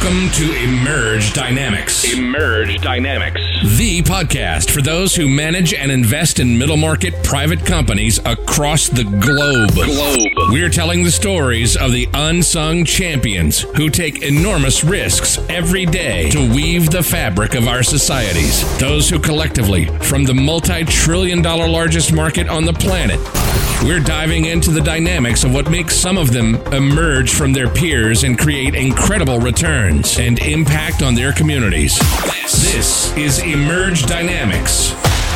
Welcome to Emerge Dynamics. Emerge Dynamics. The podcast for those who manage and invest in middle market private companies across the globe. We're telling the stories of the unsung champions who take enormous risks every day to weave the fabric of our societies. Those who collectively, from the multi-trillion-dollar largest market on the planet, we're diving into the dynamics of what makes some of them emerge from their peers and create incredible returns and impact on their communities. This is Emerge Dynamics.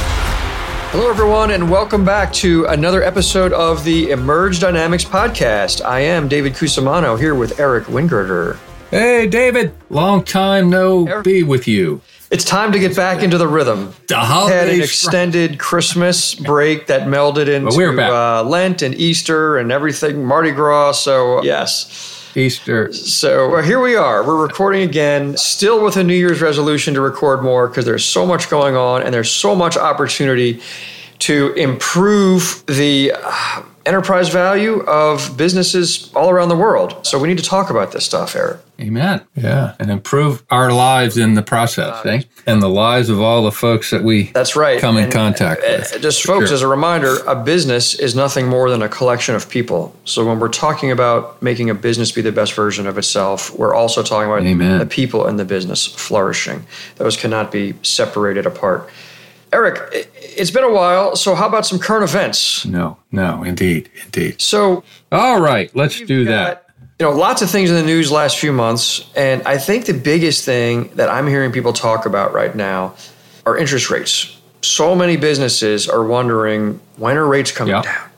Hello, everyone, and welcome back to another episode of the Emerge Dynamics podcast. I am David Cusimano here with Eric Wingirter. Hey, David. Long time no be with you. It's time to get back into the rhythm. The holidays. Had an extended Christmas break that melded into Lent and Easter and everything, Mardi Gras. So, yes. Easter. So here we are. We're recording again, still with a New Year's resolution to record more because there's so much going on and there's so much opportunity to improve the enterprise value of businesses all around the world. So we need to talk about this stuff, Eric. Amen. Yeah. And improve our lives in the process, and the lives of all the folks that we come in contact with. Just folks, as a reminder, a business is nothing more than a collection of people. So when we're talking about making a business be the best version of itself, we're also talking about the people in the business flourishing. Those cannot be separated apart. Eric, it's been a while, so how about some current events? No, indeed. So, all right, let's do that. Lots of things in the news last few months, and I think the biggest thing that I'm hearing people talk about right now are interest rates. So many businesses are wondering, when are rates coming down?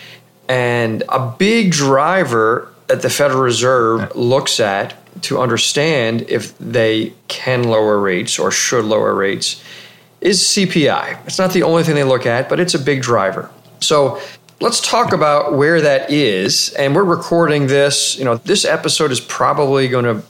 And a big driver that the Federal Reserve looks at to understand if they can lower rates or should lower rates is CPI. It's not the only thing they look at, but it's a big driver. So let's talk about where that is. And we're recording this. This episode is probably going to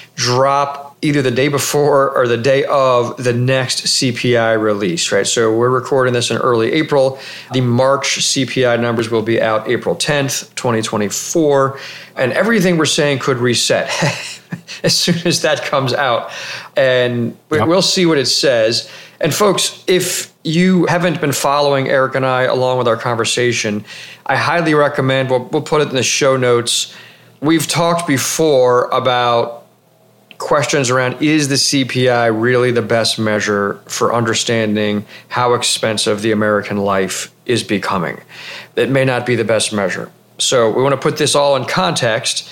drop either the day before or the day of the next CPI release, right? So we're recording this in early April. The March CPI numbers will be out April 10th, 2024. And everything we're saying could reset as soon as that comes out. And we'll see what it says. And folks, if you haven't been following Eric and I along with our conversation, I highly recommend, we'll put it in the show notes. We've talked before about questions around, is the CPI really the best measure for understanding how expensive the American life is becoming? It may not be the best measure. So we want to put this all in context.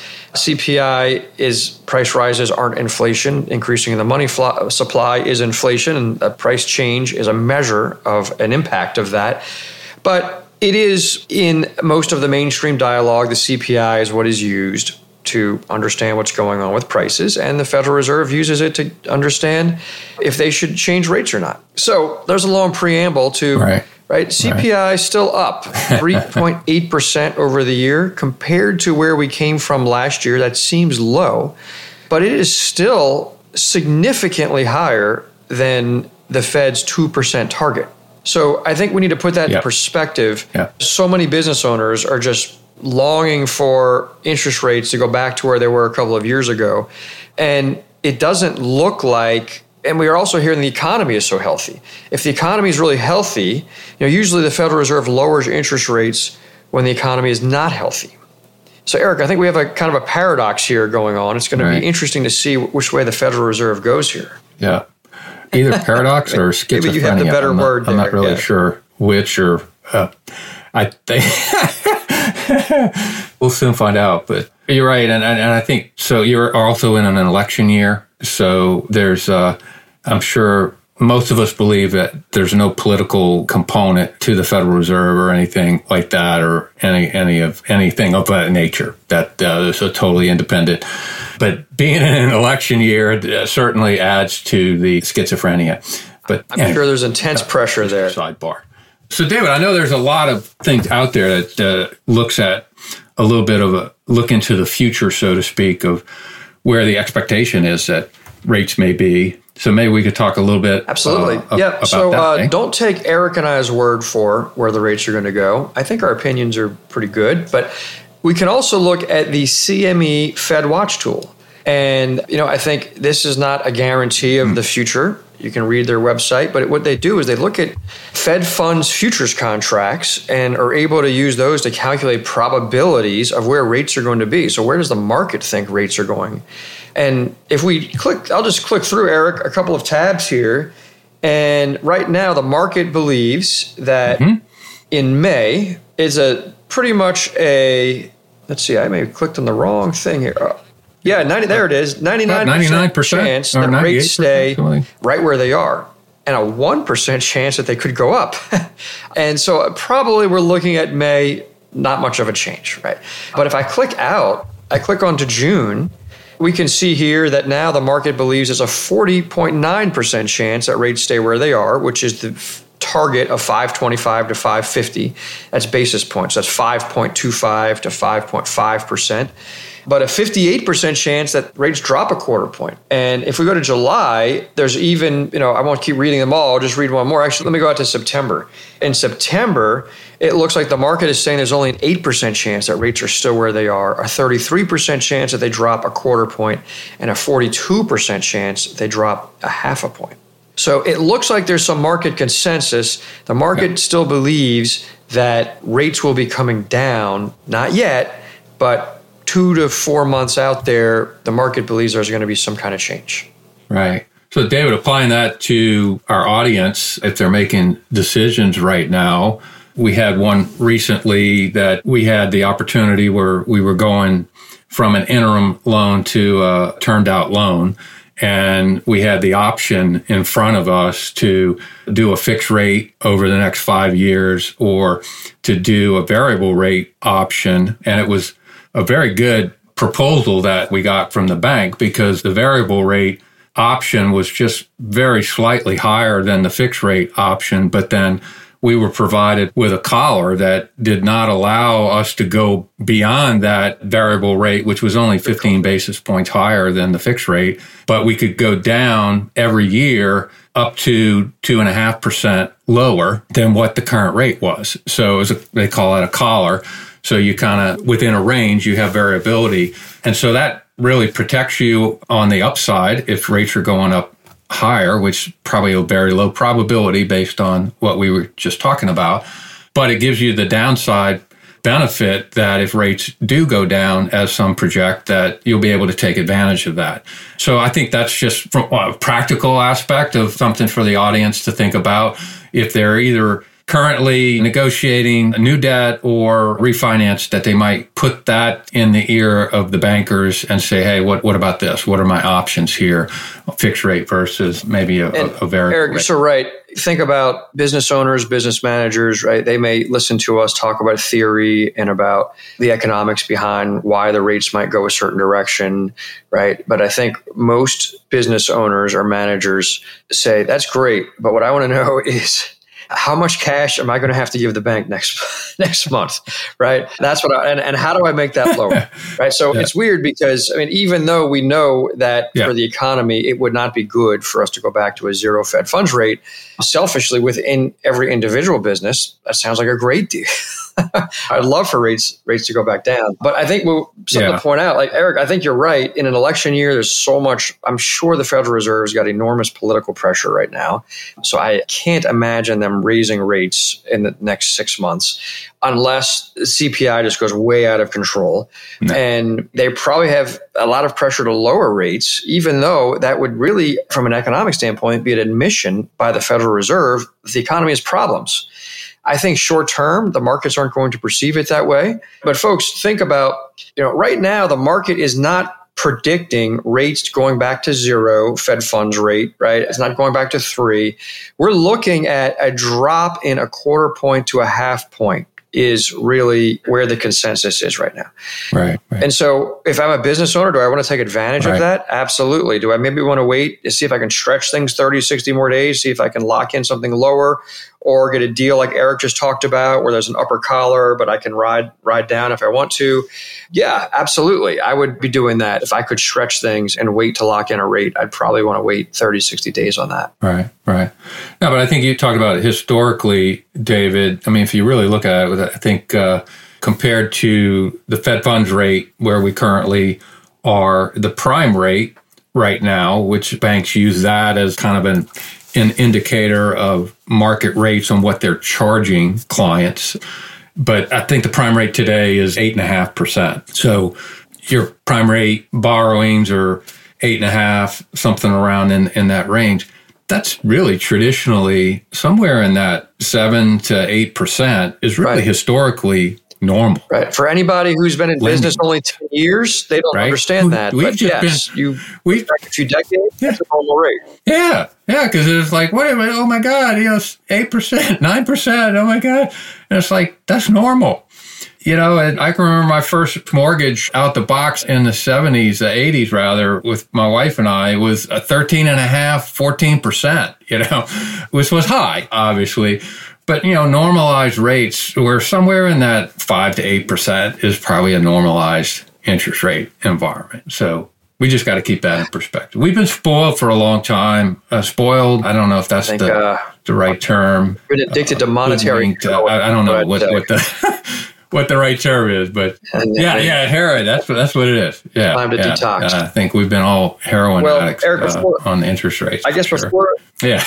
CPI is price rises aren't inflation. Increasing in the money supply is inflation, and a price change is a measure of an impact of that. But it is in most of the mainstream dialogue, the CPI is what is used to understand what's going on with prices, and the Federal Reserve uses it to understand if they should change rates or not. So there's a long preamble to... Right? CPI is still up 3.8% over the year compared to where we came from last year. That seems low, but it is still significantly higher than the Fed's 2% target. So I think we need to put that in perspective. So many business owners are just longing for interest rates to go back to where they were a couple of years ago. And it doesn't look like... And we are also hearing the economy is so healthy. If the economy is really healthy, usually the Federal Reserve lowers interest rates when the economy is not healthy. So, Eric, I think we have a kind of a paradox here going on. It's going to be interesting to see which way the Federal Reserve goes here. Yeah. Either paradox or schizophrenia. Maybe you have the better word there. I'm not really sure which or... I think... We'll soon find out, but you're right. And I think, so you're also in an election year. So there's, I'm sure most of us believe that there's no political component to the Federal Reserve or anything like that, or anything of that nature, that is totally independent. But being in an election year certainly adds to the schizophrenia. But I'm sure there's intense pressure there. Sidebar. So, David, I know there's a lot of things out there that looks at a little bit of a look into the future, so to speak, of where the expectation is that rates may be. So maybe we could talk a little bit about that. Don't take Eric and I's word for where the rates are going to go. I think our opinions are pretty good, but we can also look at the CME Fed Watch tool. And, I think this is not a guarantee of the future. You can read their website, but what they do is they look at Fed funds futures contracts and are able to use those to calculate probabilities of where rates are going to be. So where does the market think rates are going? And if we I'll just click through, Eric, a couple of tabs here. And right now, the market believes that in May is pretty much let's see, I may have clicked on the wrong thing here. Yeah, there it is. 99% chance that rates stay right where they are, and a 1% chance that they could go up. And so probably we're looking at May, not much of a change, right? But if I click onto June, we can see here that now the market believes there's a 40.9% chance that rates stay where they are, which is the target of 525 to 550. That's basis points. That's 5.25 to 5.5%. But a 58% chance that rates drop a quarter point. And if we go to July, there's even, I won't keep reading them all, I'll just read one more. Actually, let me go out to September. In September, it looks like the market is saying there's only an 8% chance that rates are still where they are, a 33% chance that they drop a quarter point, and a 42% chance they drop a half a point. So it looks like there's some market consensus. The market still believes that rates will be coming down, not yet, but 2 to 4 months out there, the market believes there's going to be some kind of change. Right. So, David, applying that to our audience, if they're making decisions right now, we had one recently that we had the opportunity where we were going from an interim loan to a turned out loan. And we had the option in front of us to do a fixed rate over the next 5 years or to do a variable rate option. And it was a very good proposal that we got from the bank because the variable rate option was just very slightly higher than the fixed rate option. But then we were provided with a collar that did not allow us to go beyond that variable rate, which was only 15 basis points higher than the fixed rate. But we could go down every year up to 2.5% lower than what the current rate was. So they call it a collar. So you kind of, within a range, you have variability. And so that really protects you on the upside if rates are going up higher, which probably a very low probability based on what we were just talking about. But it gives you the downside benefit that if rates do go down, as some project, that you'll be able to take advantage of that. So I think that's just from a practical aspect of something for the audience to think about. If they're either currently negotiating a new debt or refinance, that they might put that in the ear of the bankers and say, hey, what about this? What are my options here? A fixed rate versus maybe a variable Eric, rate. so right. Think about business owners, business managers, right? They may listen to us talk about theory and about the economics behind why the rates might go a certain direction, right? But I think most business owners or managers say, that's great, but what I want to know is, how much cash am I going to have to give the bank next month, right? That's what and how do I make that lower, right? So It's weird because, even though we know that for the economy, it would not be good for us to go back to a zero Fed funds rate, selfishly within every individual business, that sounds like a great deal. I'd love for rates to go back down. But I think something to point out, like Eric, I think you're right. In an election year, there's so much, I'm sure the Federal Reserve's got enormous political pressure right now. So I can't imagine them raising rates in the next 6 months unless CPI just goes way out of control. No. And they probably have a lot of pressure to lower rates, even though that would really, from an economic standpoint, be an admission by the Federal Reserve that the economy has problems. I think short term, the markets aren't going to perceive it that way. But folks, think about, right now, the market is not predicting rates going back to zero Fed funds rate, right? It's not going back to 3. We're looking at a drop in a quarter point to a half point is really where the consensus is right now. Right. And so if I'm a business owner, do I want to take advantage of that? Absolutely. Do I maybe want to wait to see if I can stretch things 30, 60 more days, see if I can lock in something lower or get a deal like Eric just talked about where there's an upper collar, but I can ride down if I want to? Yeah, absolutely. I would be doing that. If I could stretch things and wait to lock in a rate, I'd probably want to wait 30, 60 days on that. Right. No, but I think you talked about it historically, David. If you really look at it, I think compared to the Fed funds rate where we currently are the prime rate right now, which banks use that as kind of an indicator of market rates on what they're charging clients. But I think the prime rate today is 8.5%. So your prime rate borrowings are 8.5%, something around in that range. That's really traditionally somewhere in that 7 to 8% is really historically normal. Right. For anybody who's been in business only 10 years, they don't understand that. We've back a few decades, that's a normal rate. Yeah. Yeah. Because it's like, wait a minute, oh my God, 8%, 9%, oh my God. And it's like, that's normal. And I can remember my first mortgage out the box in the 70s, the 80s rather, with my wife and I, was a 13.5%, 14%, which was high, obviously. But, normalized rates were somewhere in that 5 to 8% is probably a normalized interest rate environment. So we just got to keep that in perspective. We've been spoiled for a long time. Spoiled, I don't know if that's the right term. Been addicted to monetary. I don't know what the right term is, but heroin. That's what it is. Yeah, time to detox. I think we've been all heroin addicts Eric, on the interest rates. I guess before. Yeah.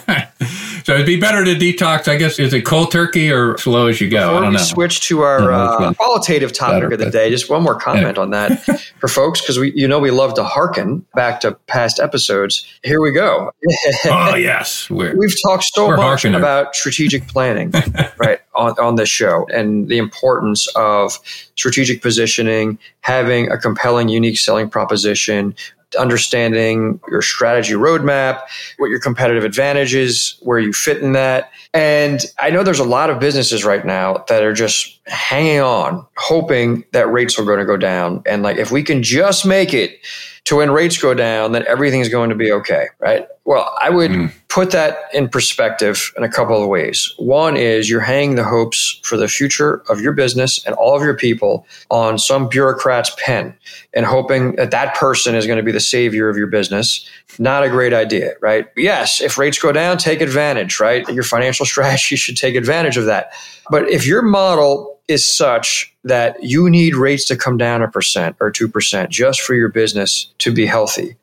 So it'd be better to detox, I guess. Is it cold turkey or slow as you go? Before I don't know. Switch to our qualitative topic of the day. Just one more comment on that for folks, because we love to hearken back to past episodes. Here we go. Oh yes, we've talked so much about strategic planning, right, on this show, and the importance of strategic positioning, having a compelling, unique selling proposition, understanding your strategy roadmap, what your competitive advantage is, where you fit in that. And I know there's a lot of businesses right now that are just hanging on, hoping that rates are going to go down. And like, if we can just make it to when rates go down, then everything's going to be okay, right? Well, I would put that in perspective in a couple of ways. One is you're hanging the hopes for the future of your business and all of your people on some bureaucrat's pen and hoping that that person is going to be the savior of your business. Not a great idea, right? Yes, if rates go down, take advantage, right? Your financial strategy should take advantage of that. But if your model is such that you need rates to come down 1% or 2% just for your business to be healthy,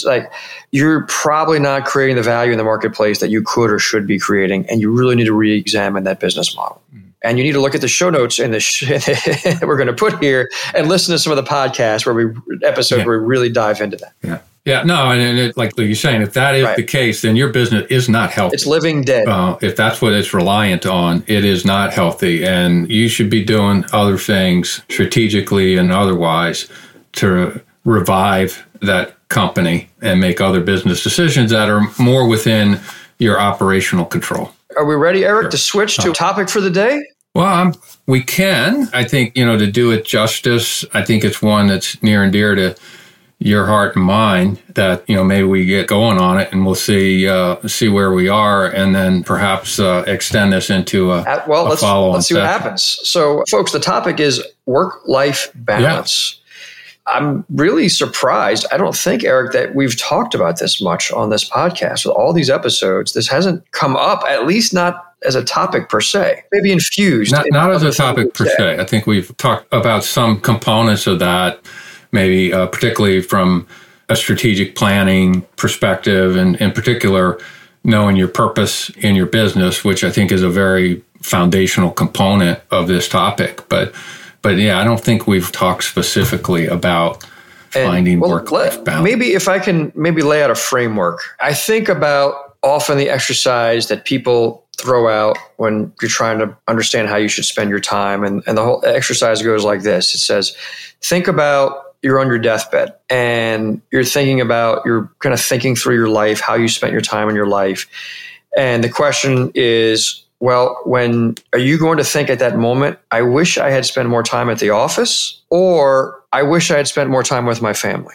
you're probably not creating the value in the marketplace that you could or should be creating. And you really need to re-examine that business model. And you need to look at the show notes in that we're going to put here and listen to some of the podcasts where we really dive into that. Yeah. Yeah, no, and like you're saying, if that is the case, then your business is not healthy. It's living dead. If that's what it's reliant on, it is not healthy. And you should be doing other things strategically and otherwise to revive that company and make other business decisions that are more within your operational control. Are we ready, Eric, to switch to topic for the day? Well, we can. I think, to do it justice, I think it's one that's near and dear to your heart and mind that, maybe we get going on it and we'll see where we are and then perhaps extend this into a follow-on. Let's see what happens. So, folks, the topic is work-life balance. Yeah. I'm really surprised. I don't think, Eric, that we've talked about this much on this podcast. With all these episodes, this hasn't come up, at least not as a topic per se, maybe infused. Not as a topic per se. I think we've talked about some components of that, maybe particularly from a strategic planning perspective, and in particular, knowing your purpose in your business, which I think is a very foundational component of this topic. But yeah, I don't think we've talked specifically about finding work-life balance. Maybe if I can lay out a framework. I think about often the exercise that people throw out when you're trying to understand how you should spend your time. And the whole exercise goes like this. It says, think about you're on your deathbed and you're thinking through your life, how you spent your time in your life. And the question is, well, when are you going to think at that moment, I wish I had spent more time at the office, or I wish I had spent more time with my family?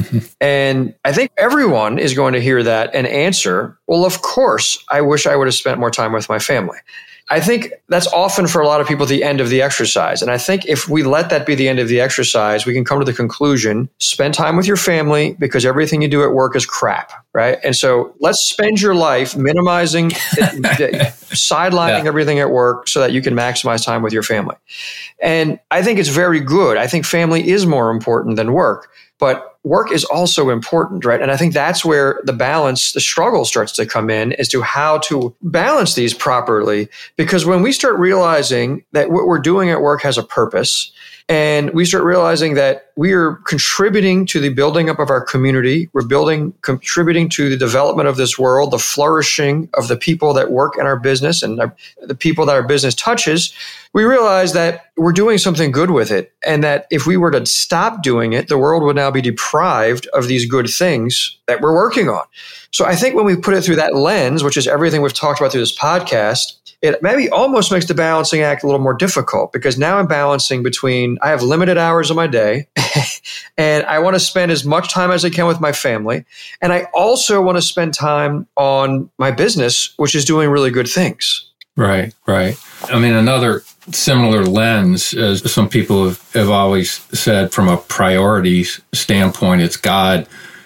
And I think everyone is going to hear that and answer, well, of course, I wish I would have spent more time with my family. I think that's often for a lot of people the end of the exercise. And I think if we let that be the end of the exercise, we can come to the conclusion, spend time with your family because everything you do at work is crap, right? And so let's spend your life minimizing, sidelining everything at work so that you can maximize time with your family. And I think it's very good. I think family is more important than work. but work is also important, right? And I think that's where the struggle starts to come in as to how to balance these properly. Because when we start realizing that what we're doing at work has a purpose, and we start realizing that we are contributing to the building up of our community, contributing to the development of this world, the flourishing of the people that work in our business and the people that our business touches, we realize that we're doing something good with it. And that if we were to stop doing it, the world would now be deprived of these good things that we're working on. So I think when we put it through that lens, which is everything we've talked about through this podcast, it maybe almost makes the balancing act a little more difficult, because now I'm balancing between I have limited hours of my day and I want to spend as much time as I can with my family. And I also want to spend time on my business, which is doing really good things. Right. I mean, another similar lens, as some people have always said, from a priorities standpoint, it's God,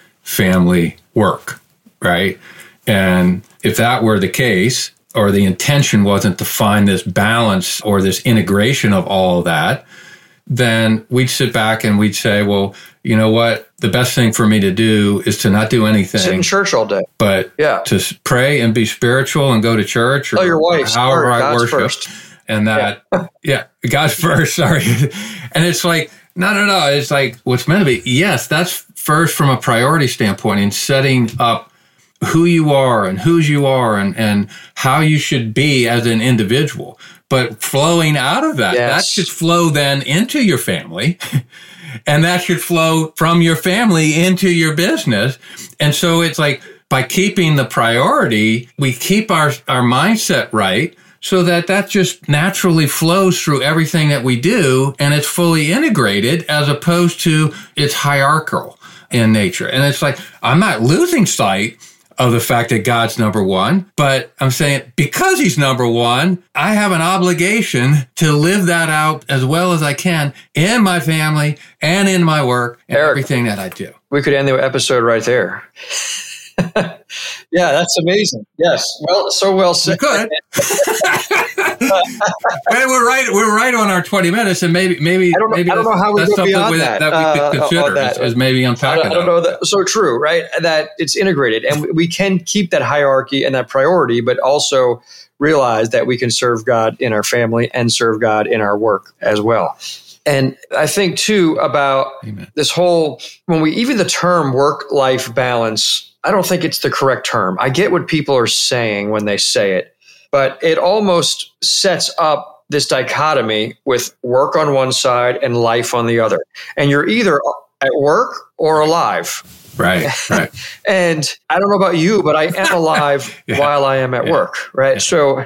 family, work, right? And if that were the case, or the intention wasn't to find this balance or this integration of all of that, then we'd sit back and we'd say, well, you know what? The best thing for me to do is to not do anything. Sit in church all day. But to pray and be spiritual and go to church, or your wife's however I God's worship. First. And that, God's first, sorry. And it's like, no. It's like what's meant to be. Yes, that's first from a priority standpoint in setting up who you are and whose you are and how you should be as an individual. But flowing out of that, that should flow then into your family. And that should flow from your family into your business. And so it's like by keeping the priority, we keep our mindset right so that just naturally flows through everything that we do, and it's fully integrated as opposed to it's hierarchical in nature. And it's like, I'm not losing sight of the fact that God's number one, but I'm saying because he's number one, I have an obligation to live that out as well as I can in my family and in my work and Eric, everything that I do. We could end the episode right there. Yeah, that's amazing. Yes. Well, so well said. We could. We're right on our 20 minutes, and maybe I don't know how we go beyond that. That we could consider as maybe unpacking. I don't know. That, so true, right? That it's integrated, and we can keep that hierarchy and that priority, but also realize that we can serve God in our family and serve God in our work as well. And I think too about this whole, even the term work-life balance, I don't think it's the correct term. I get what people are saying when they say it, but it almost sets up this dichotomy with work on one side and life on the other. And you're either at work or alive. Right. And I don't know about you, but I am alive while I am at work, right? Yeah. So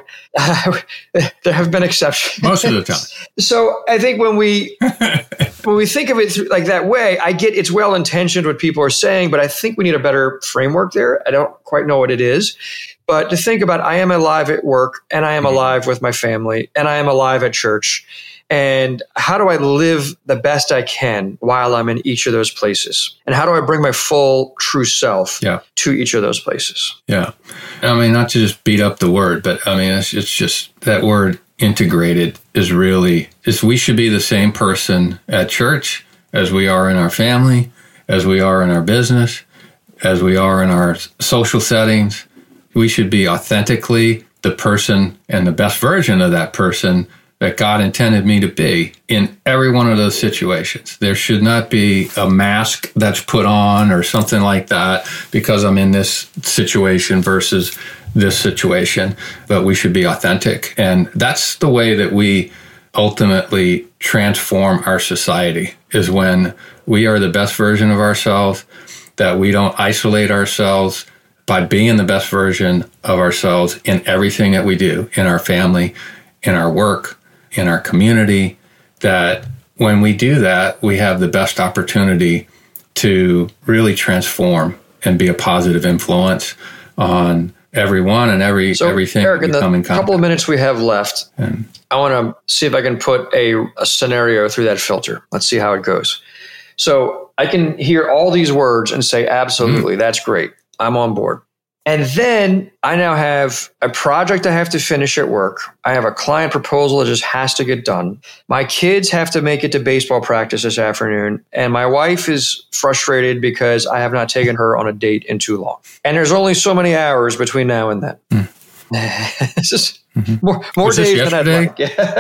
there have been exceptions. Most of the time. So I think when we think of it like that way, I get it's well-intentioned what people are saying, but I think we need a better framework there. I don't quite know what it is. But to think about, I am alive at work, and I am alive with my family, and I am alive at church. And how do I live the best I can while I'm in each of those places? And how do I bring my full, true self to each of those places? Yeah. I mean, not to just beat up the word, but I mean, it's just that word integrated is we should be the same person at church as we are in our family, as we are in our business, as we are in our social settings. We should be authentically the person and the best version of that person that God intended me to be in every one of those situations. There should not be a mask that's put on or something like that because I'm in this situation versus this situation, but we should be authentic. And that's the way that we ultimately transform our society, is when we are the best version of ourselves, that we don't isolate ourselves by being the best version of ourselves in everything that we do, in our family, in our work, in our community, that when we do that, we have the best opportunity to really transform and be a positive influence on everyone and everything. Eric, in the couple of minutes we have left, I want to see if I can put a scenario through that filter. Let's see how it goes. So I can hear all these words and say, absolutely, that's great. I'm on board. And then I now have a project I have to finish at work. I have a client proposal that just has to get done. My kids have to make it to baseball practice this afternoon. And my wife is frustrated because I have not taken her on a date in too long. And there's only so many hours between now and then. It's just more days than I'd like.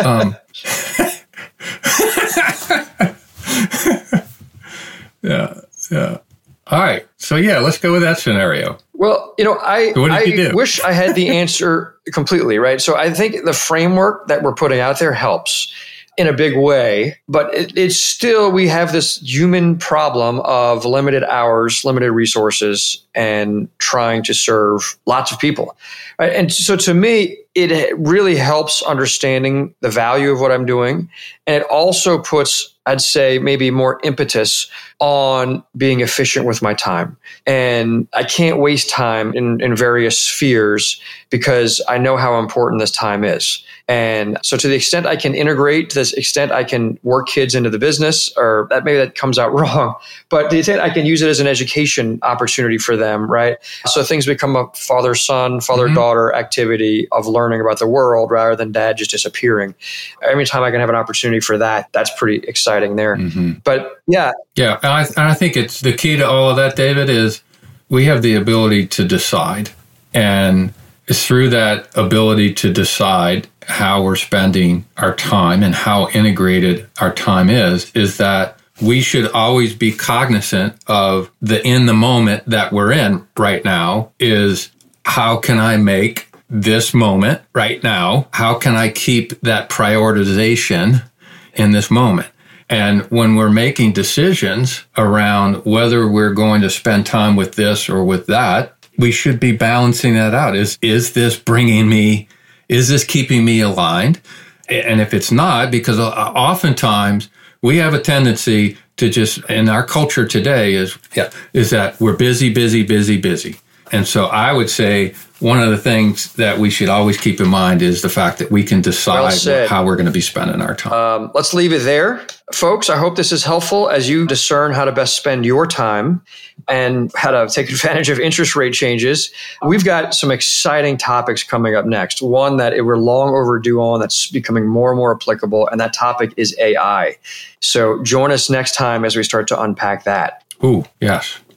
Yeah. All right. So, let's go with that scenario. Well, I wish I had the answer completely, right? So I think the framework that we're putting out there helps in a big way, but it's still, we have this human problem of limited hours, limited resources, and trying to serve lots of people. Right? And so to me, it really helps understanding the value of what I'm doing. And it also puts, I'd say, maybe more impetus on being efficient with my time. And I can't waste time in various spheres because I know how important this time is. And so to the extent I can integrate, to this extent I can work kids into the business, or that maybe that comes out wrong, but to the extent I can use it as an education opportunity for them, right? So things become a father-son, father-daughter activity of learning about the world rather than dad just disappearing. Every time I can have an opportunity for that, that's pretty exciting there. But yeah. Yeah. And I think it's the key to all of that, David, is we have the ability to decide. And it's through that ability to decide how we're spending our time and how integrated our time is that we should always be cognizant of in the moment that we're in right now is how can I make this moment right now? How can I keep that prioritization in this moment? And when we're making decisions around whether we're going to spend time with this or with that, we should be balancing that out. Is this keeping me aligned? And if it's not, because oftentimes we have a tendency to just, in our culture today is that we're busy. And so I would say one of the things that we should always keep in mind is the fact that we can decide how we're going to be spending our time. Let's leave it there. Folks, I hope this is helpful as you discern how to best spend your time and how to take advantage of interest rate changes. We've got some exciting topics coming up next. One that we're long overdue on that's becoming more and more applicable, and that topic is AI. So join us next time as we start to unpack that. Ooh, yes.